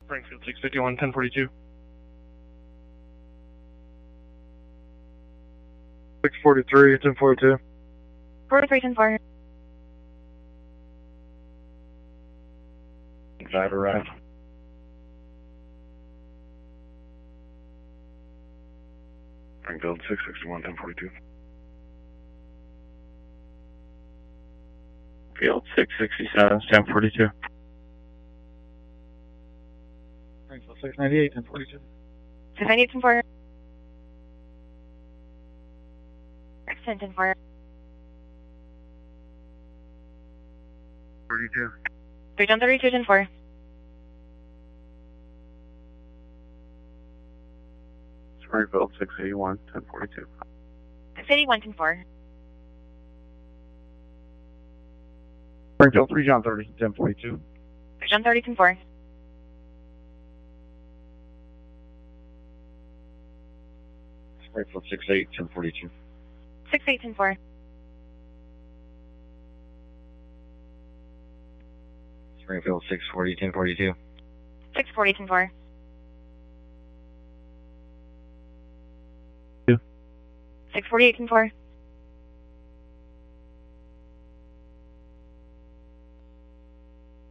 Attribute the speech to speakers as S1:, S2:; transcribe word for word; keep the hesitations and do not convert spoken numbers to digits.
S1: Springfield six fifty-one, ten forty-two. six forty-three, ten forty-two.
S2: forty-three, ten four.
S1: Driver arrived. Springfield six sixty-one, ten forty-two. Field six sixty-seven, ten forty-two. Springfield six ninety-eight, ten forty-two.
S2: six ninety-eight, ten four. Extend ten four.
S1: thirty-two.
S2: three down thirty-two, ten four.
S1: Springfield six eighty-one, ten forty-two.
S2: six eighty-one, ten four.
S1: Springfield three John thirty, ten forty-two.
S2: three John thirty, ten four.
S1: Springfield six eight, ten forty-two.
S2: six eight, ten four.
S1: Springfield six forty, ten forty-two.
S2: six forty, ten four.
S1: Two.
S2: six forty-eight, ten four.